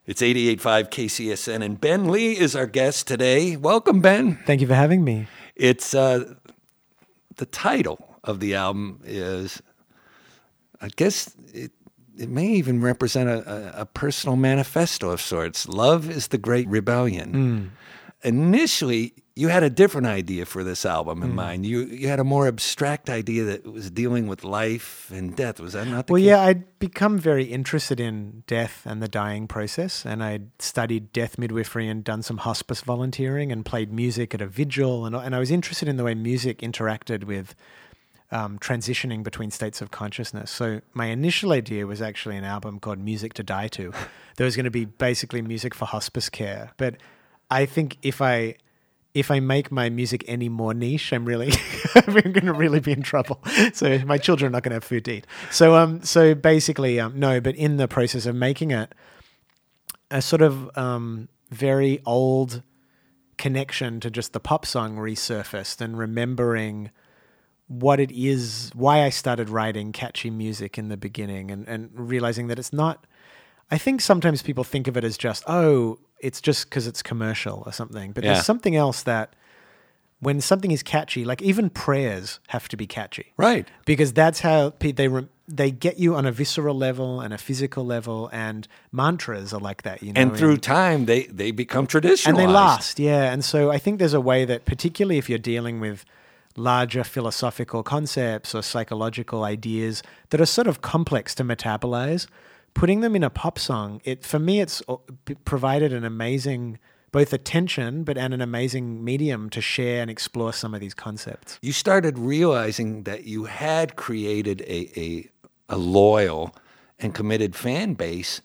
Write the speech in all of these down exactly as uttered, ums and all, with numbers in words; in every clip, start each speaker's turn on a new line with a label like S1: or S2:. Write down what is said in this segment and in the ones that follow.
S1: It's eighty-eight point five K C S N, and Ben Lee is our guest today. Welcome, Ben.
S2: Thank you for having me.
S1: It's uh, the title of the album is, I guess it, it may even represent a, a, a personal manifesto of sorts. Love is the Great Rebellion.
S2: Mm.
S1: Initially, you had a different idea for this album in
S2: Mm.
S1: mind. You you had a more abstract idea that was dealing with life and death. Was that not the
S2: Well,
S1: case?
S2: yeah, I'd become very interested in death and the dying process, and I'd studied death midwifery and done some hospice volunteering and played music at a vigil, and, and I was interested in the way music interacted with um, transitioning between states of consciousness. So my initial idea was actually an album called Music to Die To. There was going to be basically music for hospice care, but I think if I... If I make my music any more niche, I'm really, I'm going to really be in trouble. So my children are not going to have food to eat. So, um, so basically, um, no. But in the process of making it, a sort of um, very old connection to just the pop song resurfaced, and remembering what it is, why I started writing catchy music in the beginning, and and realizing that it's not. I think sometimes people think of it as just, oh, it's just because it's commercial or something. But
S1: Yeah.
S2: there's something else that when something is catchy, like even prayers have to be catchy.
S1: Right.
S2: Because that's how pe- they re- they get you on a visceral level and a physical level, and mantras are like that, you know.
S1: And through time, they, they become traditionalized.
S2: And they last, yeah. And so I think there's a way that, particularly if you're dealing with larger philosophical concepts or psychological ideas that are sort of complex to metabolize, putting them in a pop song, it for me, it's provided an amazing both attention, but and an amazing medium to share and explore some of these concepts.
S1: You started realizing that you had created a, a, a loyal and committed fan base,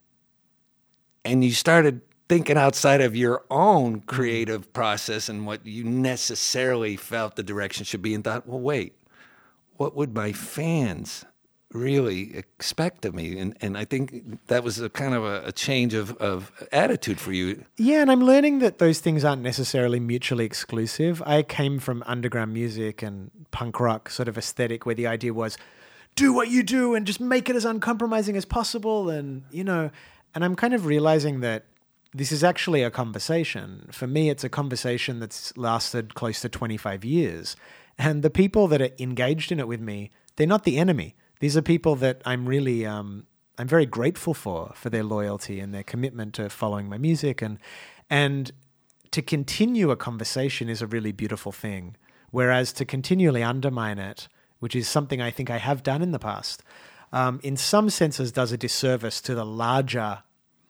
S1: and you started thinking outside of your own creative process and what you necessarily felt the direction should be, and thought, well, wait, what would my fans really expect of me? And and I think that was a kind of a, a change of, of attitude for you.
S2: Yeah, and I'm learning that those things aren't necessarily mutually exclusive. I came from underground music and punk rock sort of aesthetic where the idea was, do what you do and just make it as uncompromising as possible. And, you know, and I'm kind of realizing that this is actually a conversation. For me, it's a conversation that's lasted close to twenty-five years. And the people that are engaged in it with me, they're not the enemy. These are people that I'm really, um, I'm very grateful for, for their loyalty and their commitment to following my music. And and to continue a conversation is a really beautiful thing. Whereas to continually undermine it, which is something I think I have done in the past, um, in some senses does a disservice to the larger,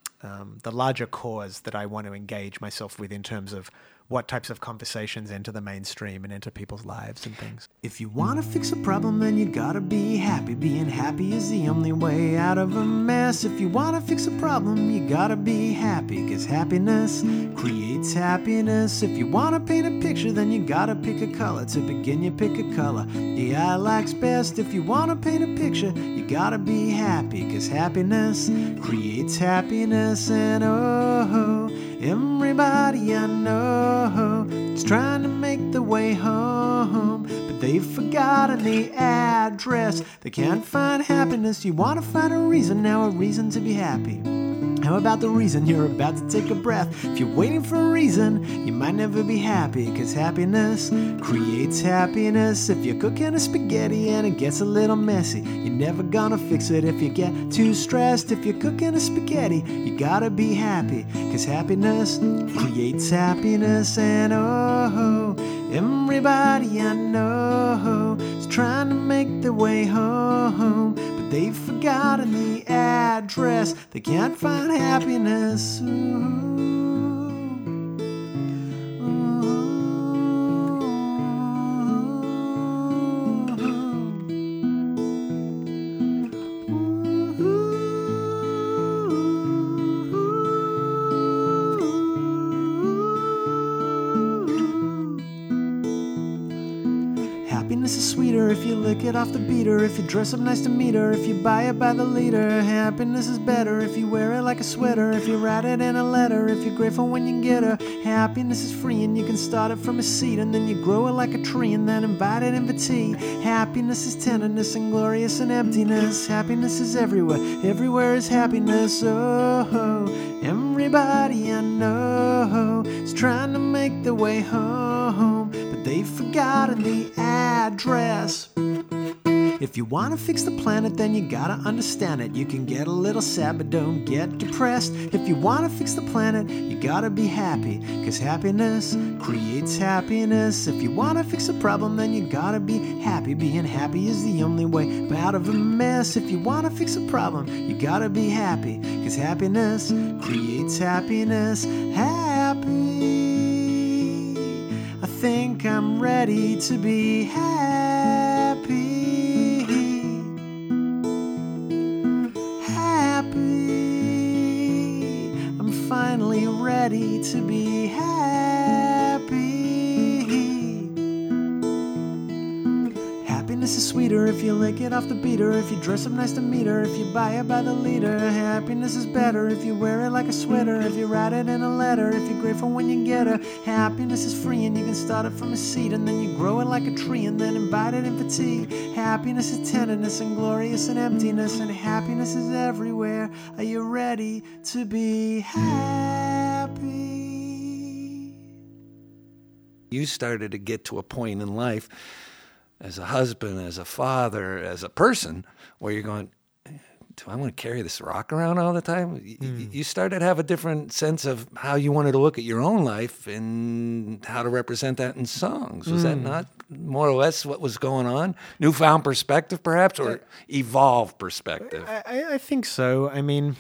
S2: um, the larger cause that I want to engage myself with in terms of what types of conversations enter the mainstream and enter people's lives and things.
S3: If you want to fix a problem, then you gotta be happy. Being happy is the only way out of a mess. If you want to fix a problem, you gotta be happy, cause happiness creates happiness. If you want to paint a picture, then you gotta pick a color. To begin, you pick a color the eye likes best. If you want to paint a picture, you gotta be happy, cause happiness creates happiness. And oh, everybody I know is trying to make the way home, but they've forgotten the address. They can't find happiness. You want to find a reason, now a reason to be happy. How about the reason you're about to take a breath? If you're waiting for a reason, you might never be happy, cause happiness creates happiness. If you're cooking a spaghetti and it gets a little messy, you're never gonna fix it if you get too stressed. If you're cooking a spaghetti, you gotta be happy, cause happiness creates happiness. And oh, everybody I know is trying to make their way home, but they've forgotten the address. They can't find happiness. Ooh. Happiness is sweeter if you lick it off the beater, if you dress up nice to meet her, if you buy it by the liter. Happiness is better if you wear it like a sweater, if you write it in a letter, if you're grateful when you get her. Happiness is free and you can start it from a seed, and then you grow it like a tree and then invite it in for tea. Happiness is tenderness and glorious and emptiness. Happiness is everywhere, everywhere is happiness. Oh, way home, but they've forgotten the address. If you want to fix the planet, then you gotta understand it. You can get a little sad, but don't get depressed. If you want to fix the planet, you gotta be happy, cause happiness creates happiness. If you want to fix a problem, then you gotta be happy. Being happy is the only way out of a mess. If you want to fix a problem, you gotta be happy, cause happiness creates happiness. Happy. I think I'm ready to be happy. Finally ready to be happy. Happiness is sweeter if you lick it off the beater, if you dress up nice to meet her, if you buy it by the liter. Happiness is better if you wear it like a sweater, if you write it in a letter, if you're grateful when you get her. Happiness is free and you can start it from a seed, and then you grow it like a tree and then invite it in for tea. Happiness is tenderness and glorious and emptiness, and happiness is everywhere. Are you ready to be happy?
S1: You started to get to a point in life as a husband, as a father, as a person, where you're going, do I want to carry this rock around all the time? Mm. You started to have a different sense of how you wanted to look at your own life and how to represent that in songs. Was mm. that not more or less what was going on? Newfound perspective, perhaps, or evolved perspective?
S2: I, I think so. I mean,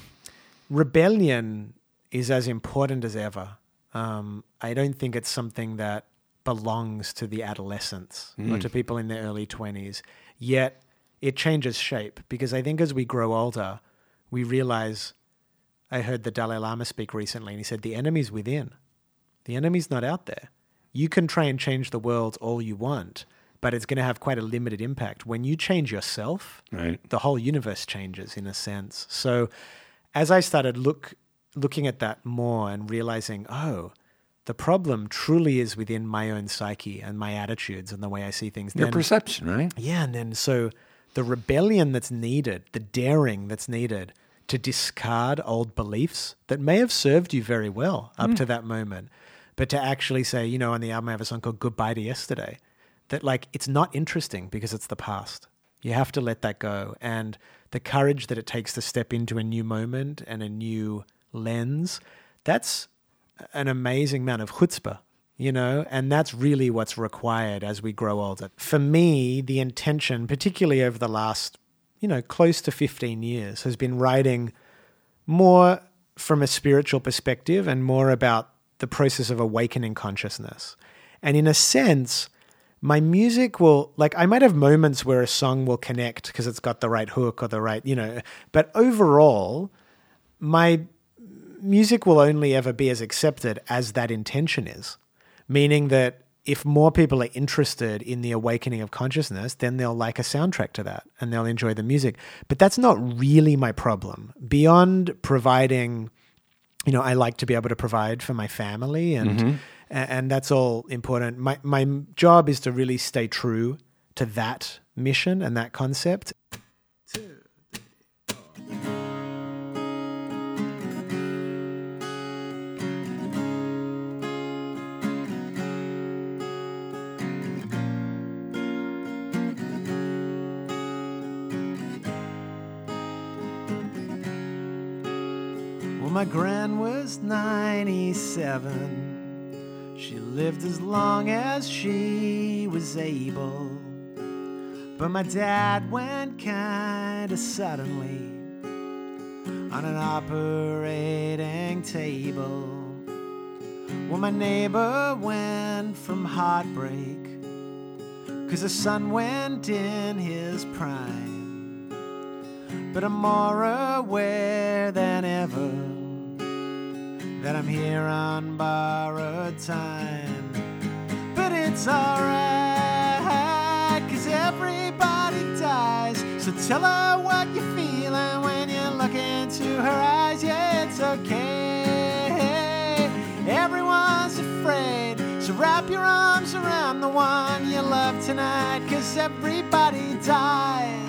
S2: rebellion is as important as ever. Um, I don't think it's something that belongs to the adolescents mm. or to people in their early twenties. Yet it changes shape, because I think as we grow older, we realize, I heard the Dalai Lama speak recently, and he said, the enemy's within. The enemy's not out there. You can try and change the world all you want, but it's going to have quite a limited impact. When you change yourself,
S1: right,
S2: the whole universe changes in a sense. So as I started look looking at that more and realizing, oh, the problem truly is within my own psyche and my attitudes and the way I see things.
S1: Your
S2: then,
S1: perception, right?
S2: Yeah, and then so the rebellion that's needed, the daring that's needed to discard old beliefs that may have served you very well up mm. to that moment, but to actually say, you know, on the album I have a song called Goodbye to Yesterday, that like it's not interesting because it's the past. You have to let that go. And the courage that it takes to step into a new moment and a new lens, that's an amazing amount of chutzpah, you know, and that's really what's required as we grow older. For me, the intention, particularly over the last, you know, close to fifteen years, has been writing more from a spiritual perspective and more about the process of awakening consciousness. And in a sense, my music will, like, I might have moments where a song will connect because it's got the right hook or the right, you know, but overall, my music will only ever be as accepted as that intention is. Meaning that if more people are interested in the awakening of consciousness, then they'll like a soundtrack to that and they'll enjoy the music. But that's not really my problem. Beyond providing, you know, I like to be able to provide for my family and mm-hmm. and that's all important. My my job is to really stay true to that mission and that concept. Two, three, four. My gran was ninety-seven. She lived as long as she was able. But my dad went kinda suddenly on an operating table. Well, my neighbor went from heartbreak 'cause the son went in his prime. But I'm more aware than ever that I'm here on borrowed time. But it's alright, 'cause everybody dies. So tell her what you're feeling when you look into her eyes. Yeah, it's okay, everyone's afraid. So wrap your arms around the one you love tonight, 'cause everybody dies.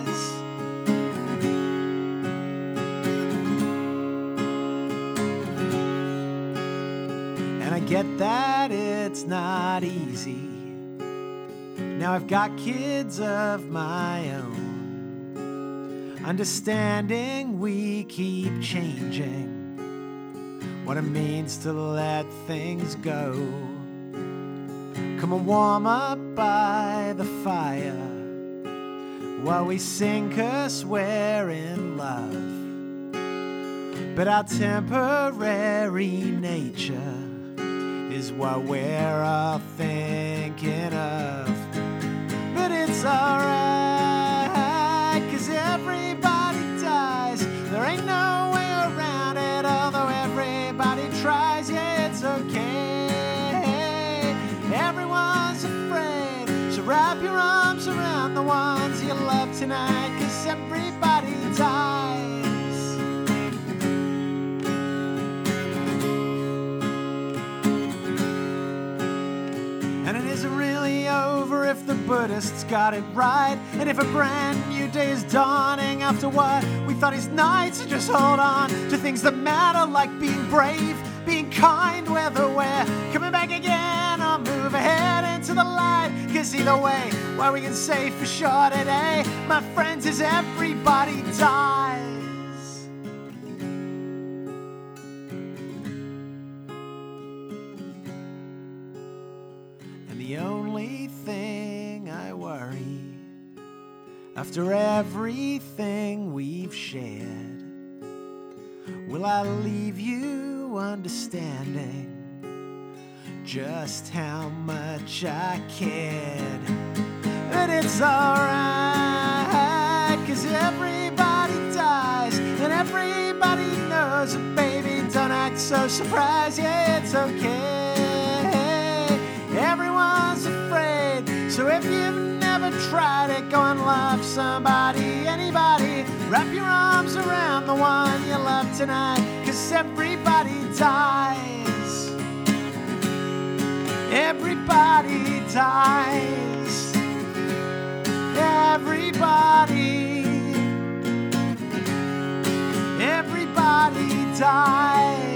S2: I get that it
S3: it's not easy. Now I've got kids of my own, understanding we keep changing what it means to let things go. Come and warm up by the fire while we sink or swear in love. But our temporary nature is what we're all thinking of. But it's alright, 'cause everybody dies. There ain't no way around it, although everybody tries. Yeah, it's okay. Everyone's afraid, so wrap your arms around the ones you love tonight, 'cause everybody dies. And it isn't really over if the Buddhists got it right, and if a brand new day is dawning after what we thought is night. So just hold on to things that matter, like being brave, being kind, whether we're coming back again or move ahead into the light. 'Cause either way, what we can say for sure today, my friends, is everybody dies. And the only thing I worry, after everything we've shared, will I leave you understanding just how much I cared? But it's alright, 'cause everybody dies, and everybody knows it, baby, don't act so surprised. Yeah, it's okay. Everyone's afraid, so if you've never tried it, go and love somebody, anybody. Wrap your arms around the one you love tonight, 'cause everybody dies. Everybody dies. Everybody. Everybody dies.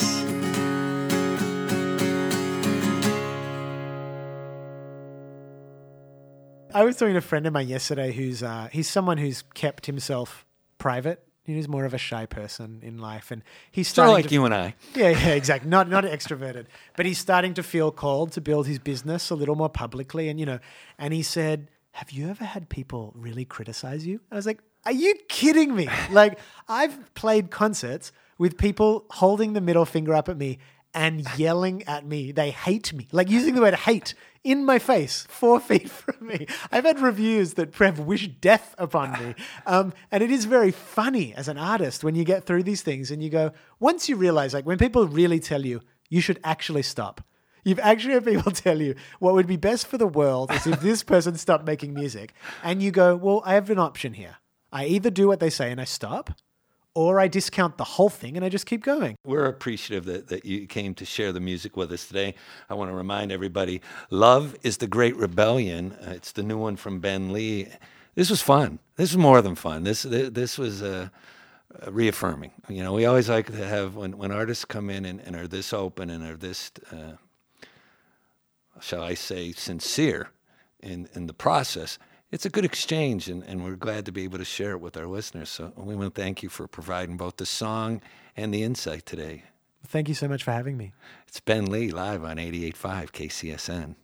S2: I was talking to a friend of mine yesterday who's uh, he's someone who's kept himself private. He's more of a shy person in life, and he's
S1: Sort
S2: starting
S1: of like
S2: to,
S1: you and I.
S2: Yeah, yeah, exactly. Not not extroverted, but he's starting to feel called to build his business a little more publicly. And you know, and he said, "Have you ever had people really criticize you?" I was like, "Are you kidding me?" Like, I've played concerts with people holding the middle finger up at me and yelling at me. They hate me, like using the word hate in my face, four feet from me. I've had reviews that Prev wish death upon me. Um, and it is very funny as an artist when you get through these things and you go, once you realize, like when people really tell you, you should actually stop. You've actually had people tell you what would be best for the world is if this person stopped making music. And you go, well, I have an option here. I either do what they say and I stop, or I discount the whole thing and I just keep going.
S1: We're appreciative that, that you came to share the music with us today. I want to remind everybody, Love is the Great Rebellion. Uh, it's the new one from Ben Lee. This was fun. This was more than fun. This this was uh, uh, reaffirming. You know, we always like to have, when, when artists come in and, and are this open and are this, uh, shall I say, sincere in, in the process, it's a good exchange, and, and we're glad to be able to share it with our listeners. So we want to thank you for providing both the song and the insight today.
S2: Thank you so much for having me.
S1: It's Ben Lee live on eighty-eight point five K C S N.